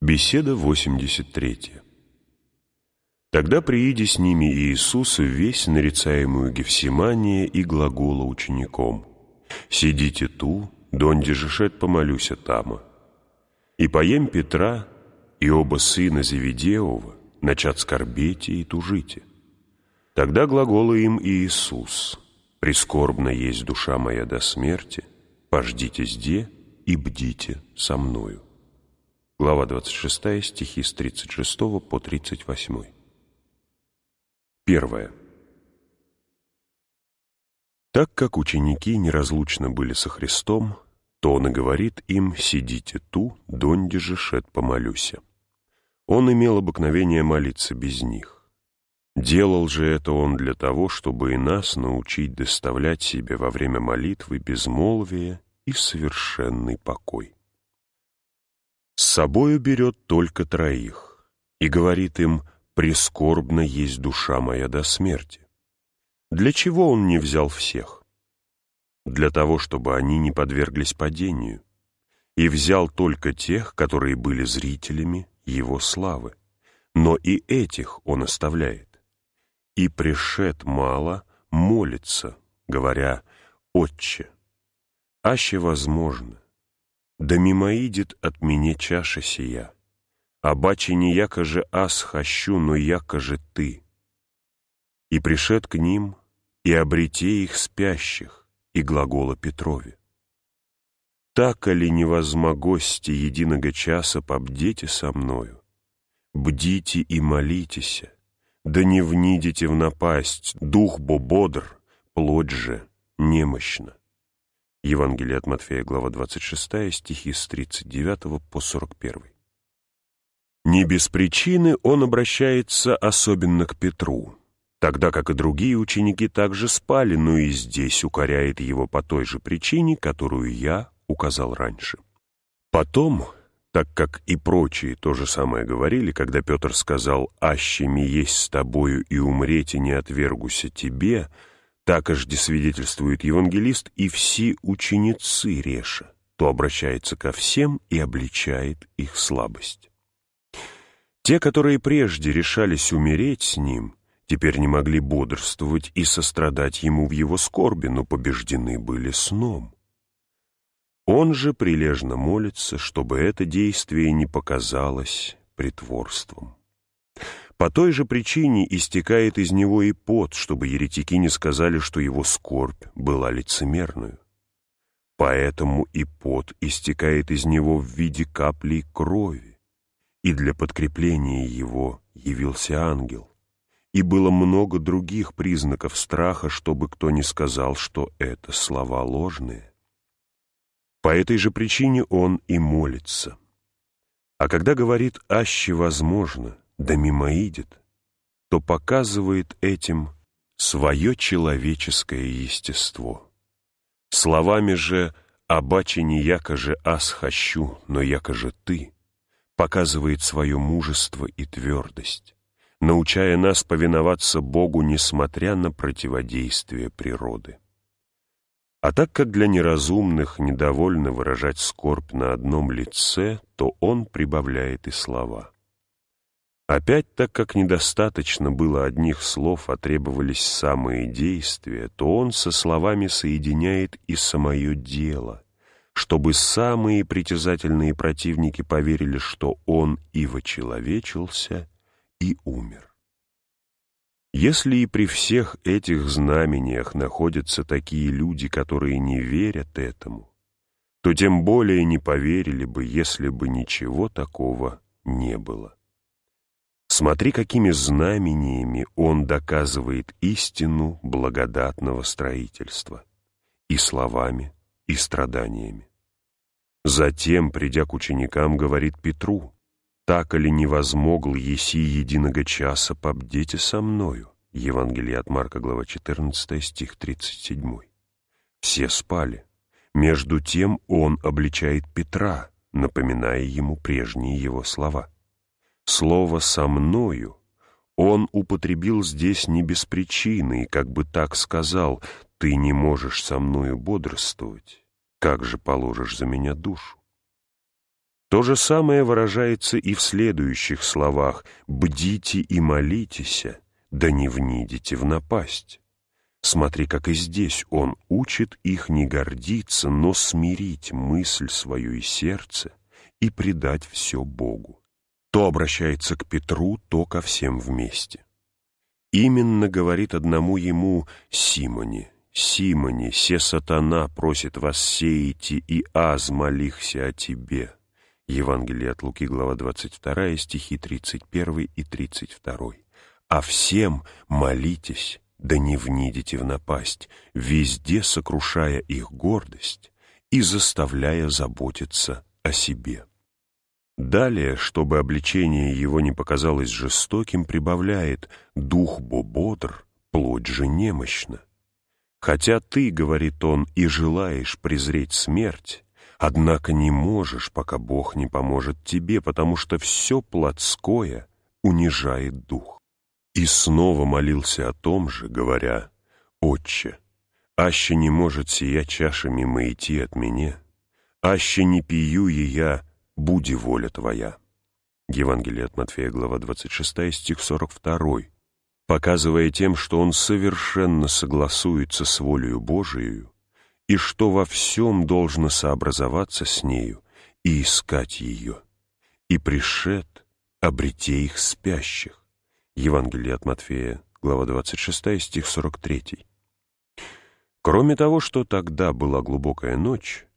Беседа 83. Тогда прииди с ними Иисус весь нарицаемую Гефсимания и глагола учеником: «Сидите ту, донде же шед помолюся тама». И поем Петра, и оба сына Зеведеова начат скорбете и тужите. Тогда глагола им Иисус: «Прискорбна есть душа моя до смерти, пождите зде и бдите со мною». Глава 26, стихи с 36 по 38. 1. Так как ученики неразлучно были со Христом, то Он и говорит им: «Сидите ту, донде же шед помолюся». Он имел обыкновение молиться без них. Делал же это Он для того, чтобы и нас научить доставлять себе во время молитвы безмолвие и совершенный покой. С собою берет только троих и говорит им: «Прискорбна есть душа моя до смерти». Для чего Он не взял всех? Для того, чтобы они не подверглись падению, и взял только тех, которые были зрителями Его славы. Но и этих Он оставляет. И пришед мало молится, говоря: «Отче, аще возможно, да мимоидет от меня чаша сия, обаче не яко же аз хощу, но яко же ты». И пришед к ним, и обрете их спящих, и глагола Петрове: «Так ли невозмогости единого часа побдете со мною? Бдите и молитесь, да не внидите в напасть, дух бо бодр, плоть же немощна». Евангелие от Матфея, глава 26, стихи с 39 по 41. Не без причины Он обращается особенно к Петру, тогда как и другие ученики также спали, но и здесь укоряет его по той же причине, которую я указал раньше. Потом, так как и прочие то же самое говорили, когда Петр сказал: «Аще ми есть с тобою и умрете не отвергуся тебе», так ожди свидетельствует евангелист, и все ученицы реша, то обращается ко всем и обличает их слабость. Те, которые прежде решались умереть с ним, теперь не могли бодрствовать и сострадать ему в его скорби, но побеждены были сном. Он же прилежно молится, чтобы это действие не показалось притворством. По той же причине истекает из него и пот, чтобы еретики не сказали, что его скорбь была лицемерную. Поэтому и пот истекает из него в виде каплей крови, и для подкрепления его явился ангел. И было много других признаков страха, чтобы кто не сказал, что это слова ложные. По этой же причине он и молится. А когда говорит «аще возможно», да мимоидет, то показывает этим свое человеческое естество. Словами же «абаче не яко же аз хощу, но яко же ты» показывает свое мужество и твердость, научая нас повиноваться Богу, несмотря на противодействие природы. А так как для неразумных недовольно выражать скорбь на одном лице, то Он прибавляет и слова. Опять, так как недостаточно было одних слов, а требовались самые действия, то Он со словами соединяет и самое дело, чтобы самые притязательные противники поверили, что Он и вочеловечился, и умер. Если и при всех этих знамениях находятся такие люди, которые не верят этому, то тем более не поверили бы, если бы ничего такого не было. Смотри, какими знамениями Он доказывает истину благодатного строительства, и словами, и страданиями. Затем, придя к ученикам, говорит Петру: «Так ли невозмогл еси единого часа побдете со мною?» Евангелие от Марка, глава 14, стих 37. Все спали. Между тем Он обличает Петра, напоминая ему прежние его слова. Слово «со мною» Он употребил здесь не без причины, и как бы так сказал: «Ты не можешь со мною бодрствовать, как же положишь за меня душу?» То же самое выражается и в следующих словах: «Бдите и молитесь, да не внидите в напасть». Смотри, как и здесь он учит их не гордиться, но смирить мысль свою и сердце и предать все Богу. То обращается к Петру, то ко всем вместе. Именно говорит одному ему: «Симоне, Симоне, се сатана просит вас сеяти, и аз молихся о тебе». Евангелие от Луки, глава 22, стихи 31 и 32. «А всем молитесь, да не внидите в напасть, везде сокрушая их гордость и заставляя заботиться о себе». Далее, чтобы обличение его не показалось жестоким, прибавляет: «Дух бо бодр, плоть же немощна. Хотя ты, — говорит он, — и желаешь презреть смерть, однако не можешь, пока Бог не поможет тебе, потому что все плотское унижает дух». И снова молился о том же, говоря: «Отче, аще не может сия чаша мимо идти от меня, аще не пию и я, буди воля твоя». Евангелие от Матфея, глава 26, стих 42, показывая тем, что он совершенно согласуется с волею Божией и что во всем должно сообразоваться с нею и искать ее. «И пришед, обрете их спящих». Евангелие от Матфея, глава 26, стих 43. Кроме того, что тогда была глубокая ночь,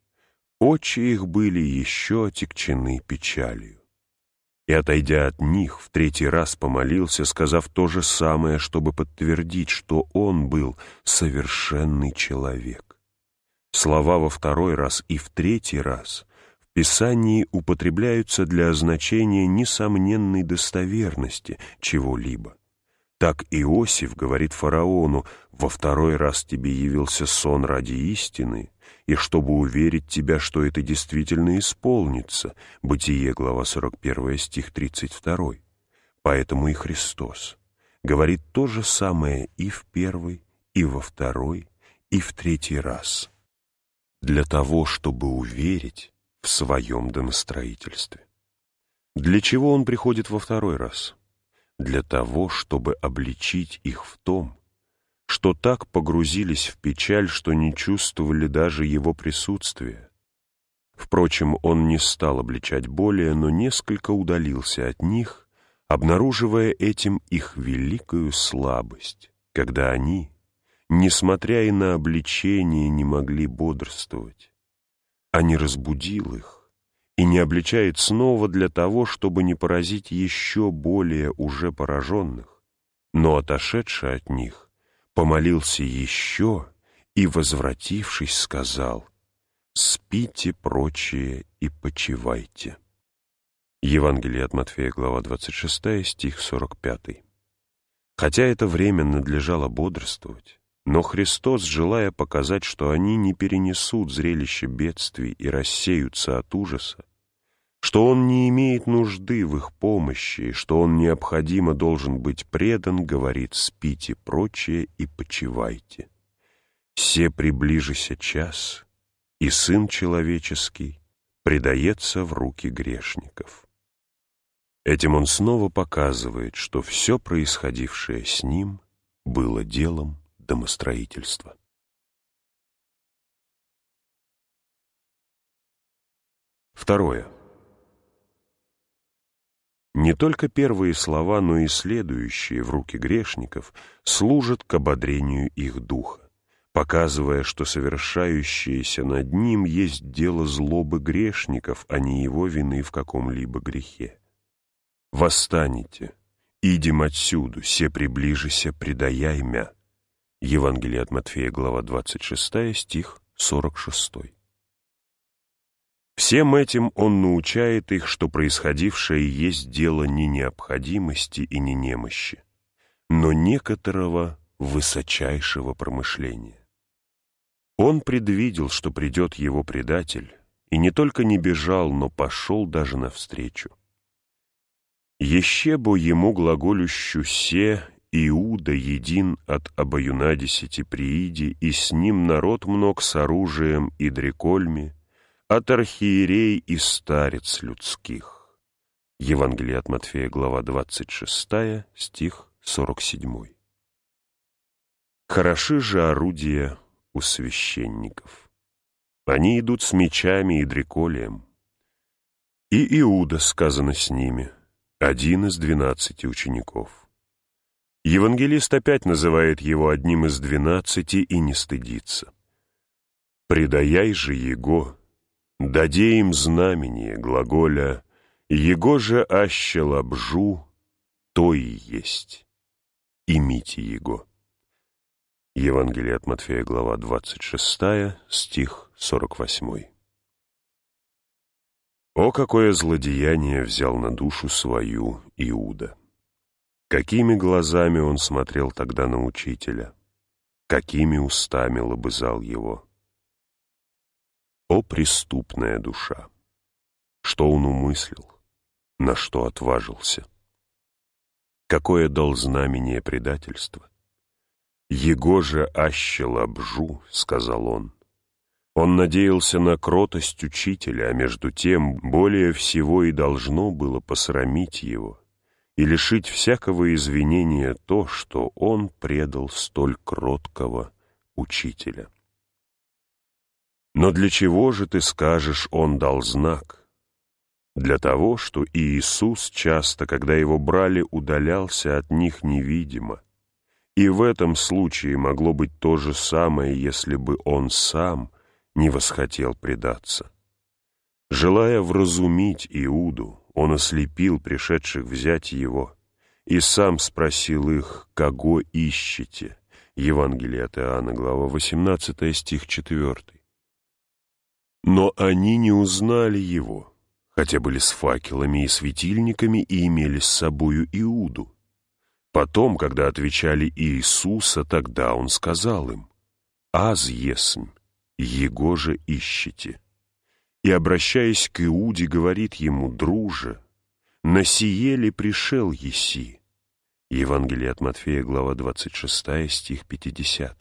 очи их были еще отягчены печалью. И, отойдя от них, в третий раз помолился, сказав то же самое, чтобы подтвердить, что он был совершенный человек. Слова во второй раз и в третий раз в Писании употребляются для означения несомненной достоверности чего-либо. Так Иосиф говорит фараону: «Во второй раз тебе явился сон ради истины, и чтобы уверить тебя, что это действительно исполнится». Бытие, глава 41, стих 32. Поэтому и Христос говорит то же самое и в первый, и во второй, и в третий раз, для того, чтобы уверить в своем домостроительстве. Для чего он приходит во второй раз? Для того, чтобы обличить их в том, что так погрузились в печаль, что не чувствовали даже его присутствия. Впрочем, он не стал обличать более, но несколько удалился от них, обнаруживая этим их великую слабость, когда они, несмотря и на обличение, не могли бодрствовать. А не разбудил их и не обличает снова для того, чтобы не поразить еще более уже пораженных, но, отошедший от них, помолился еще и, возвратившись, сказал: «Спите, прочие, и почивайте». Евангелие от Матфея, глава 26, стих 45. Хотя это время надлежало бодрствовать, но Христос, желая показать, что они не перенесут зрелище бедствий и рассеются от ужаса, что Он не имеет нужды в их помощи, что Он необходимо должен быть предан, говорит: «Спите, прочие, и почивайте. Се приближися час, и Сын Человеческий предается в руки грешников». Этим Он снова показывает, что все происходившее с Ним было делом домостроительства. Второе. Не только первые слова, но и следующие в руки грешников служат к ободрению их духа, показывая, что совершающееся над ним есть дело злобы грешников, а не его вины в каком-либо грехе. «Восстанете, идем отсюду, се приближися, предаяй мя». Евангелие от Матфея, глава 26, стих 46. Всем этим он научает их, что происходившее есть дело не необходимости и не немощи, но некоторого высочайшего промышления. Он предвидел, что придет его предатель, и не только не бежал, но пошел даже навстречу. «Еще бо ему глаголющу се, Иуда един от обоюнадесяти прииди, и с ним народ мног с оружием и дрекольми, от архиерей и старец людских». Евангелие от Матфея, глава 26, стих 47. Хороши же орудия у священников. Они идут с мечами и дреколием. И Иуда сказано с ними, один из 12 учеников. Евангелист опять называет его одним из 12 и не стыдится. «Предаяй же его, даде им знамение глаголя, его же аще лобжу, то и есть. Имите его». Евангелие от Матфея, глава 26, стих 48. О, какое злодеяние взял на душу свою Иуда! Какими глазами он смотрел тогда на учителя, какими устами лобызал его! О, преступная душа! Что он умыслил, на что отважился? Какое дал знамение предательства? «Его же аще лобжу», — сказал он. Он надеялся на кротость учителя, а между тем более всего и должно было посрамить его и лишить всякого извинения то, что он предал столь кроткого учителя. Но для чего же, ты скажешь, он дал знак? Для того, что Иисус часто, когда его брали, удалялся от них невидимо. И в этом случае могло быть то же самое, если бы он сам не восхотел предаться. Желая вразумить Иуду, он ослепил пришедших взять его и сам спросил их, кого ищете. Евангелие от Иоанна, глава 18, стих 4. Но они не узнали его, хотя были с факелами и светильниками и имели с собою Иуду. Потом, когда отвечали Иисуса, тогда он сказал им: «Аз есмь, его же ищете». И, обращаясь к Иуде, говорит ему: «Друже, на сие ли пришел еси?» Евангелие от Матфея, глава 26, стих 50.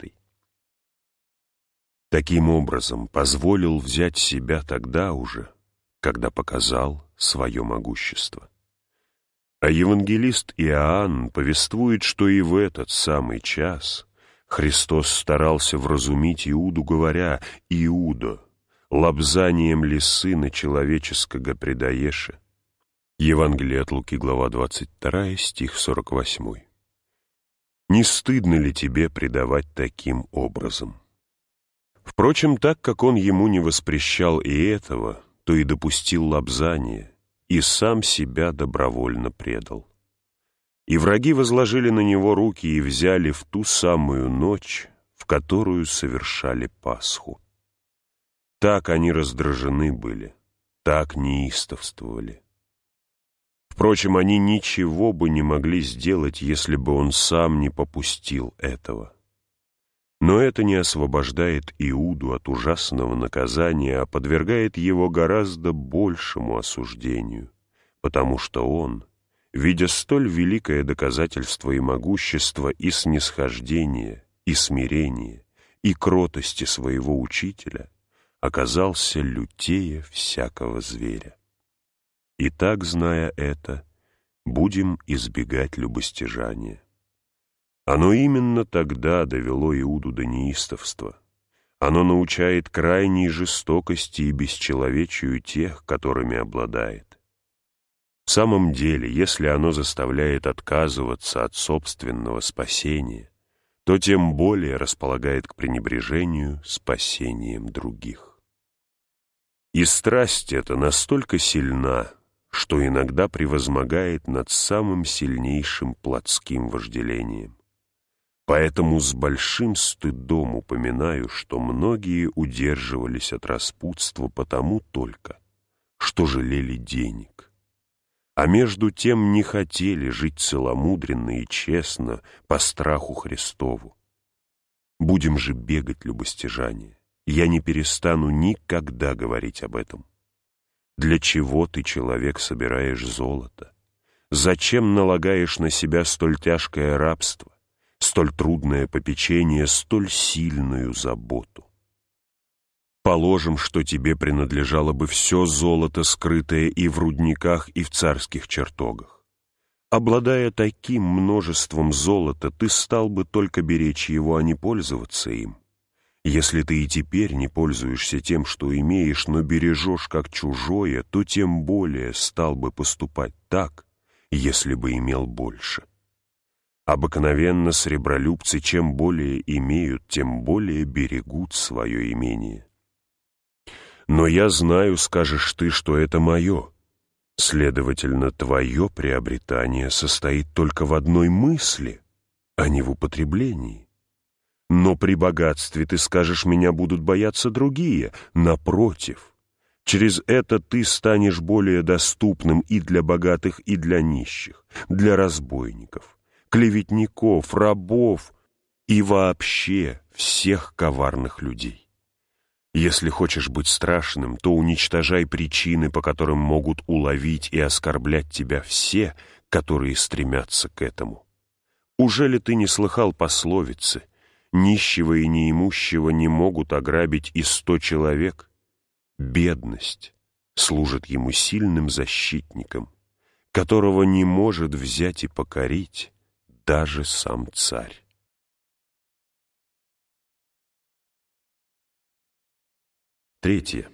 Таким образом, позволил взять себя тогда уже, когда показал свое могущество. А евангелист Иоанн повествует, что и в этот самый час Христос старался вразумить Иуду, говоря: «Иуда, лобзанием ли Сына Человеческого предаеше?» Евангелие от Луки, глава 22, стих 48. «Не стыдно ли тебе предавать таким образом?» Впрочем, так как он ему не воспрещал и этого, то и допустил лобзание, и сам себя добровольно предал. И враги возложили на него руки и взяли в ту самую ночь, в которую совершали Пасху. Так они раздражены были, так неистовствовали. Впрочем, они ничего бы не могли сделать, если бы он сам не попустил этого. Но это не освобождает Иуду от ужасного наказания, а подвергает его гораздо большему осуждению, потому что он, видя столь великое доказательство и могущество, и снисхождения, и смирения, и кротости своего учителя, оказался лютее всякого зверя. И так, зная это, будем избегать любостяжания. Оно именно тогда довело Иуду до неистовства. Оно научает крайней жестокости и бесчеловечию тех, которыми обладает. В самом деле, если оно заставляет отказываться от собственного спасения, то тем более располагает к пренебрежению спасением других. И страсть эта настолько сильна, что иногда превозмогает над самым сильнейшим плотским вожделением. Поэтому с большим стыдом упоминаю, что многие удерживались от распутства потому только, что жалели денег, а между тем не хотели жить целомудренно и честно по страху Христову. Будем же бегать любостяжания. Я не перестану никогда говорить об этом. Для чего ты, человек, собираешь золото? Зачем налагаешь на себя столь тяжкое рабство, столь трудное попечение, столь сильную заботу? Положим, что тебе принадлежало бы все золото, скрытое и в рудниках, и в царских чертогах. Обладая таким множеством золота, ты стал бы только беречь его, а не пользоваться им. Если ты и теперь не пользуешься тем, что имеешь, но бережешь как чужое, то тем более стал бы поступать так, если бы имел больше. Обыкновенно сребролюбцы чем более имеют, тем более берегут свое имение. Но я знаю, скажешь ты, что это мое. Следовательно, твое приобретание состоит только в одной мысли, а не в употреблении. Но при богатстве, ты скажешь, меня будут бояться другие. Напротив, через это ты станешь более доступным и для богатых, и для нищих, для разбойников, клеветников, рабов и вообще всех коварных людей. Если хочешь быть страшным, то уничтожай причины, по которым могут уловить и оскорблять тебя все, которые стремятся к этому. Ужели ты не слыхал пословицы: «Нищего и неимущего не могут ограбить и 100 человек»? Бедность служит ему сильным защитником, которого не может взять и покорить даже сам царь. Третье.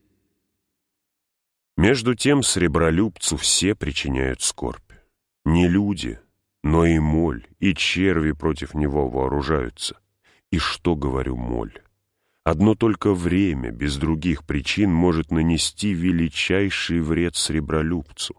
Между тем сребролюбцу все причиняют скорбь. Не люди, но и моль, и черви против него вооружаются. И что, говорю, моль? Одно только время, без других причин, может нанести величайший вред сребролюбцу.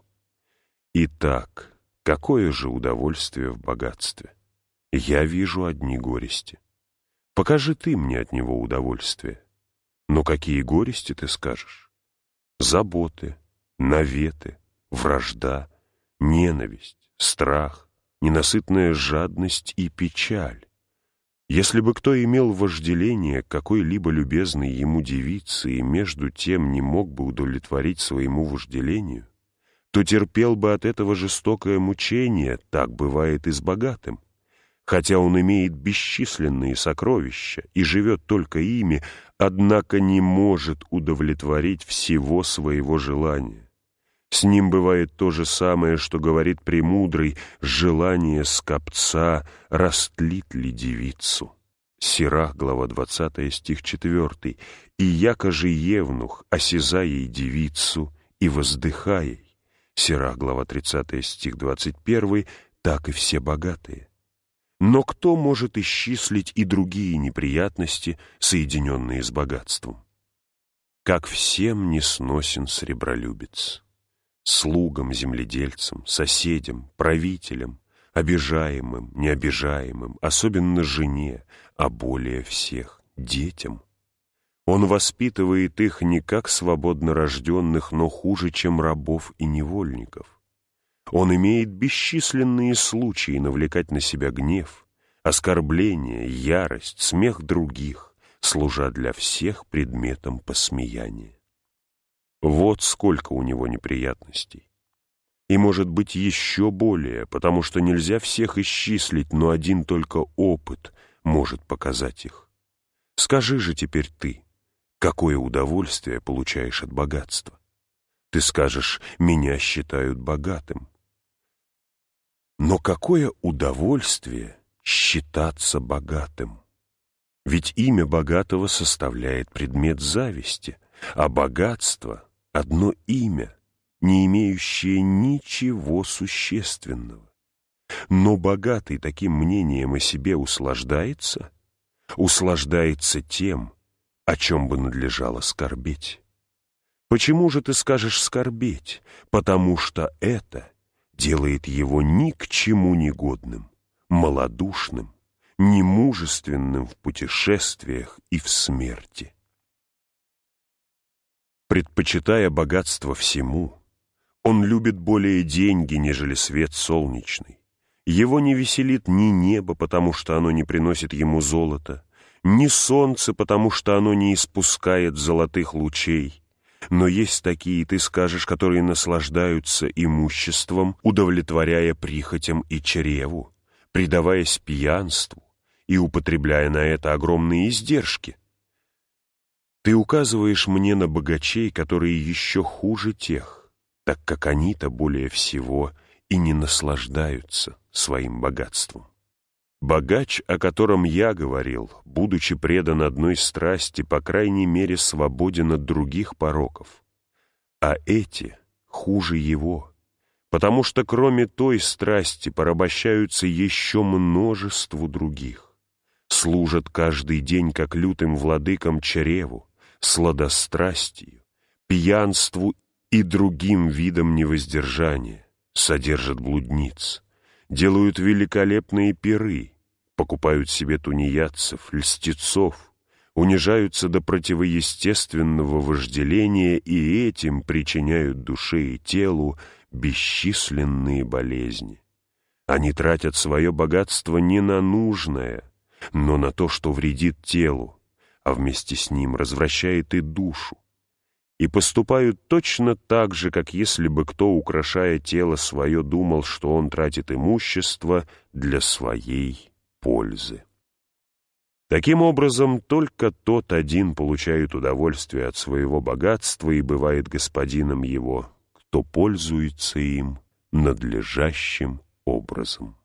Итак, какое же удовольствие в богатстве? Я вижу одни горести. Покажи ты мне от него удовольствие. Но какие горести, ты скажешь? Заботы, наветы, вражда, ненависть, страх, ненасытная жадность и печаль. Если бы кто имел вожделение к какой-либо любезной ему девице и между тем не мог бы удовлетворить своему вожделению, то терпел бы от этого жестокое мучение, так бывает и с богатым. Хотя он имеет бесчисленные сокровища и живет только ими, однако не может удовлетворить всего своего желания. С ним бывает то же самое, что говорит премудрый: «Желание скопца растлит ли девицу?» Сирах, глава 20, стих 4. «И яко же евнух, осяза ей девицу и воздыха ей». Сирах, глава 30, стих 21, так и все богатые. Но кто может исчислить и другие неприятности, соединенные с богатством? Как всем несносен сребролюбец. Слугам, земледельцам, соседям, правителям, обижаемым, необижаемым, особенно жене, а более всех детям. Он воспитывает их не как свободно рожденных, но хуже, чем рабов и невольников. Он имеет бесчисленные случаи навлекать на себя гнев, оскорбление, ярость, смех других, служа для всех предметом посмеяния. Вот сколько у него неприятностей. И может быть еще более, потому что нельзя всех исчислить, но один только опыт может показать их. Скажи же теперь ты, какое удовольствие получаешь от богатства? Ты скажешь: меня считают богатым. Но какое удовольствие считаться богатым? Ведь имя богатого составляет предмет зависти, а богатство — одно имя, не имеющее ничего существенного. Но богатый таким мнением о себе услаждается тем, о чем бы надлежало скорбеть. Почему же ты скажешь скорбеть? Потому что это делает его ни к чему негодным, малодушным, немужественным в путешествиях и в смерти. Предпочитая богатство всему, он любит более деньги, нежели свет солнечный. Его не веселит ни небо, потому что оно не приносит ему золота, ни солнце, потому что оно не испускает золотых лучей. Но есть такие, ты скажешь, которые наслаждаются имуществом, удовлетворяя прихотям и чреву, предаваясь пьянству и употребляя на это огромные издержки. Ты указываешь мне на богачей, которые еще хуже тех, так как они-то более всего и не наслаждаются своим богатством. Богач, о котором я говорил, будучи предан одной страсти, по крайней мере, свободен от других пороков. А эти хуже его, потому что кроме той страсти порабощаются еще множеству других. Служат каждый день как лютым владыкам чреву, сладострастию, пьянству и другим видам невоздержания, содержат блудниц, делают великолепные пиры, покупают себе тунеядцев, льстецов, унижаются до противоестественного вожделения и этим причиняют душе и телу бесчисленные болезни. Они тратят свое богатство не на нужное, но на то, что вредит телу, а вместе с ним развращает и душу, и поступают точно так же, как если бы кто, украшая тело свое, думал, что он тратит имущество для своей пользы. Таким образом, только тот один получает удовольствие от своего богатства и бывает господином его, кто пользуется им надлежащим образом.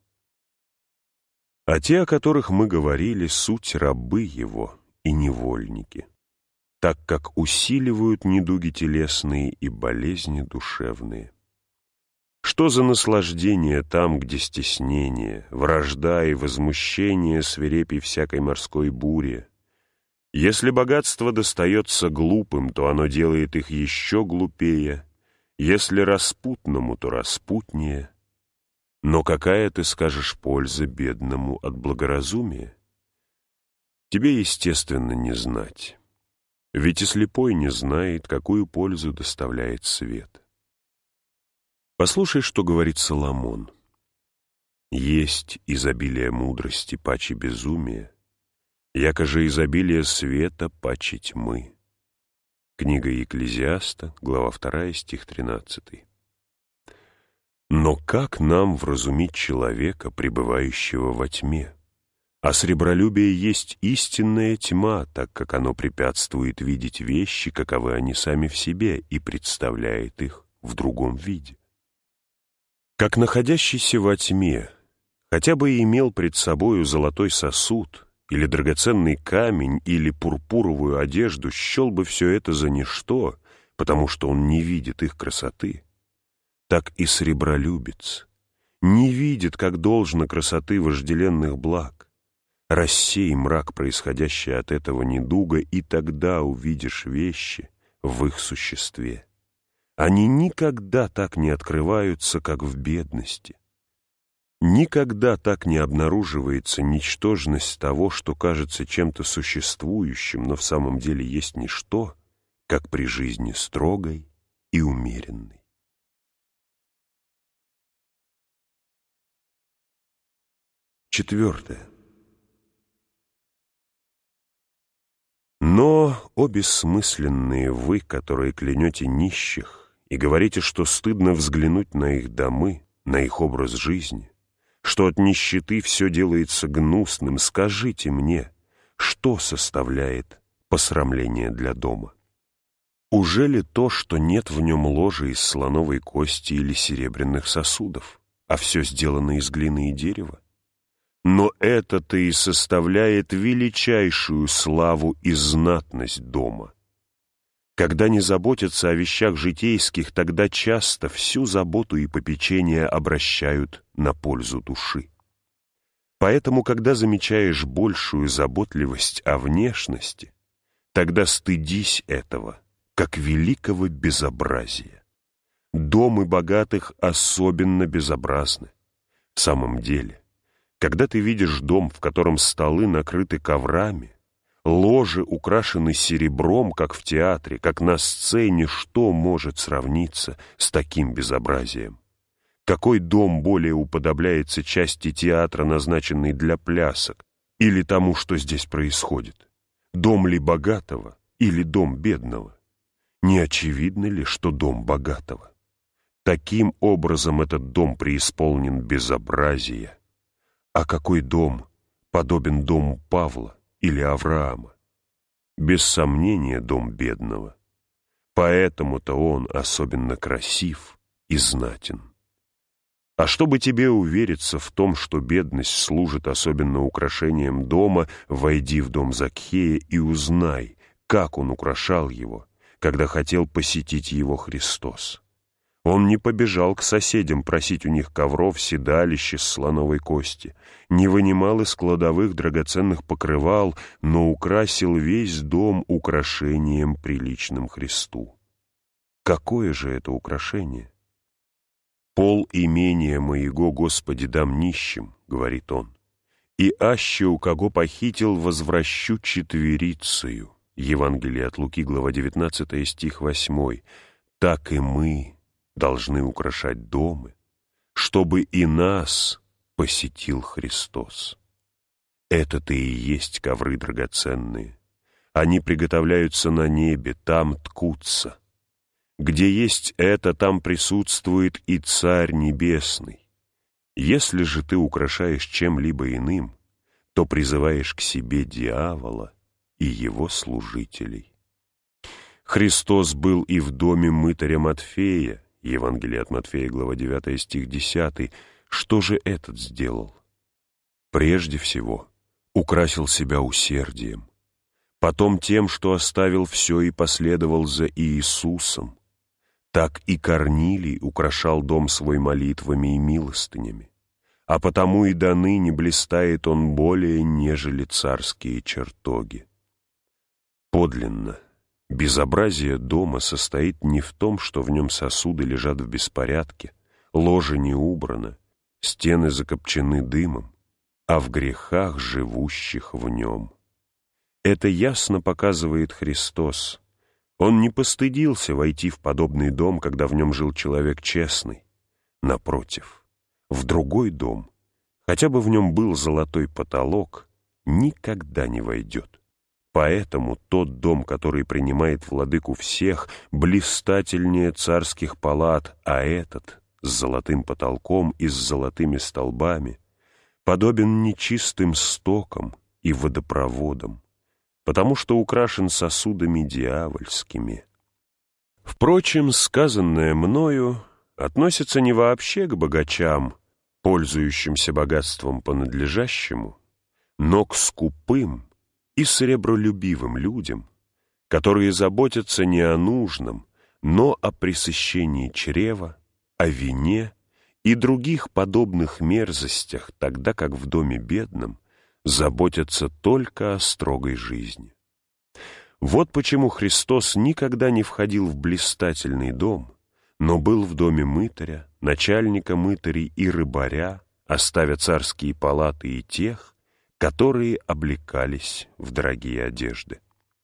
А те, о которых мы говорили, суть рабы его и невольники, так как усиливают недуги телесные и болезни душевные. Что за наслаждение там, где стеснение, вражда и возмущение свирепей всякой морской бури? Если богатство достается глупым, то оно делает их еще глупее, если распутному, то распутнее. Но какая, ты скажешь, польза бедному от благоразумия? Тебе, естественно, не знать. Ведь и слепой не знает, какую пользу доставляет свет. Послушай, что говорит Соломон. «Есть изобилие мудрости паче безумия, яко же изобилие света паче тьмы». Книга Екклезиаста, глава 2, стих 13. Но как нам вразумить человека, пребывающего во тьме? А сребролюбие есть истинная тьма, так как оно препятствует видеть вещи, каковы они сами в себе, и представляет их в другом виде. Как находящийся во тьме, хотя бы и имел пред собою золотой сосуд, или драгоценный камень, или пурпуровую одежду, счел бы все это за ничто, потому что он не видит их красоты, так и сребролюбец не видит, как должно, красоты вожделенных благ. Рассей мрак, происходящий от этого недуга, и тогда увидишь вещи в их существе. Они никогда так не открываются, как в бедности. Никогда так не обнаруживается ничтожность того, что кажется чем-то существующим, но в самом деле есть ничто, как при жизни строгой и умеренной. Четвертое. Но, о бессмысленные вы, которые клянете нищих и говорите, что стыдно взглянуть на их домы, на их образ жизни, что от нищеты все делается гнусным, скажите мне, что составляет посрамление для дома? Уже ли то, что нет в нем ложа из слоновой кости или серебряных сосудов, а все сделано из глины и дерева? Но это-то и составляет величайшую славу и знатность дома. Когда не заботятся о вещах житейских, тогда часто всю заботу и попечение обращают на пользу души. Поэтому, когда замечаешь большую заботливость о внешности, тогда стыдись этого, как великого безобразия. Домы богатых особенно безобразны. В самом деле, когда ты видишь дом, в котором столы накрыты коврами, ложи украшены серебром, как в театре, как на сцене, что может сравниться с таким безобразием? Какой дом более уподобляется части театра, назначенной для плясок, или тому, что здесь происходит? Дом ли богатого или дом бедного? Не очевидно ли, что дом богатого? Таким образом этот дом преисполнен безобразия. А какой дом подобен дому Павла или Авраама? без сомнения, дом бедного. Поэтому-то он особенно красив и знатен. А чтобы тебе увериться в том, что бедность служит особенно украшением дома, войди в дом Закхея и узнай, как он украшал его, когда хотел посетить его Христос. Он не побежал к соседям просить у них ковров, седалищ из слоновой кости, не вынимал из кладовых драгоценных покрывал, но украсил весь дом украшением, приличным Христу. Какое же это украшение? «Пол имения моего, Господи, дам нищим», — говорит он, «и аще у кого похитил, возвращу четверицею». Евангелие от Луки, глава 19, стих 8. «Так и мы должны украшать дома, чтобы и нас посетил Христос». Это-то и есть ковры драгоценные. Они приготовляются на небе, там ткутся. Где есть это, там присутствует и Царь Небесный. Если же ты украшаешь чем-либо иным, то призываешь к себе дьявола и его служителей. Христос был и в доме мытаря Матфея, Евангелие от Матфея, глава 9, стих 10. Что же этот сделал? Прежде всего, украсил себя усердием, потом тем, что оставил все и последовал за Иисусом. Так и Корнилий украшал дом свой молитвами и милостынями, а потому и до ныне блистает он более, нежели царские чертоги. Подлинно, безобразие дома состоит не в том, что в нем сосуды лежат в беспорядке, ложе не убрано, стены закопчены дымом, а в грехах живущих в нем. Это ясно показывает Христос. Он не постыдился войти в подобный дом, когда в нем жил человек честный. Напротив, в другой дом, хотя бы в нем был золотой потолок, никогда не войдет. Поэтому тот дом, который принимает владыку всех, блистательнее царских палат, а этот, с золотым потолком и с золотыми столбами, подобен нечистым стокам и водопроводам, потому что украшен сосудами дьявольскими. Впрочем, сказанное мною относится не вообще к богачам, пользующимся богатством по надлежащему, но к скупым и сребролюбивым людям, которые заботятся не о нужном, но о пресыщении чрева, о вине и других подобных мерзостях, тогда как в доме бедном заботятся только о строгой жизни. Вот почему Христос никогда не входил в блистательный дом, но был в доме мытаря, начальника мытарей и рыбаря, оставя царские палаты и тех, которые облекались в дорогие одежды.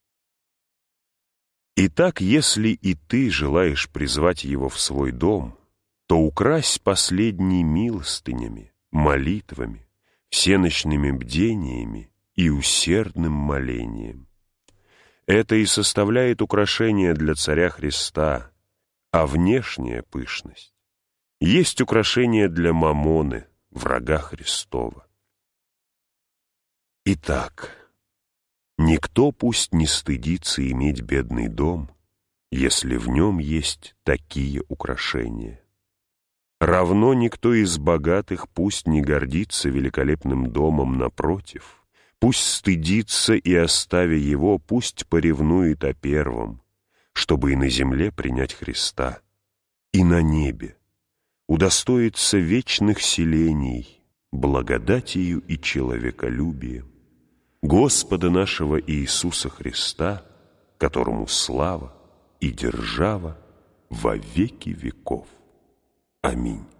Итак, если и ты желаешь призвать его в свой дом, то укрась последней милостынями, молитвами, всенощными бдениями и усердным молением. Это и составляет украшение для Царя Христа, а внешняя пышность есть украшение для Мамоны, врага Христова. Итак, никто пусть не стыдится иметь бедный дом, если в нем есть такие украшения. Равно никто из богатых пусть не гордится великолепным домом, напротив, пусть стыдится и, оставя его, пусть поревнует о первом, чтобы и на земле принять Христа, и на небе удостоиться вечных селений, благодатью и человеколюбием Господа нашего Иисуса Христа, которому слава и держава во веки веков. Аминь.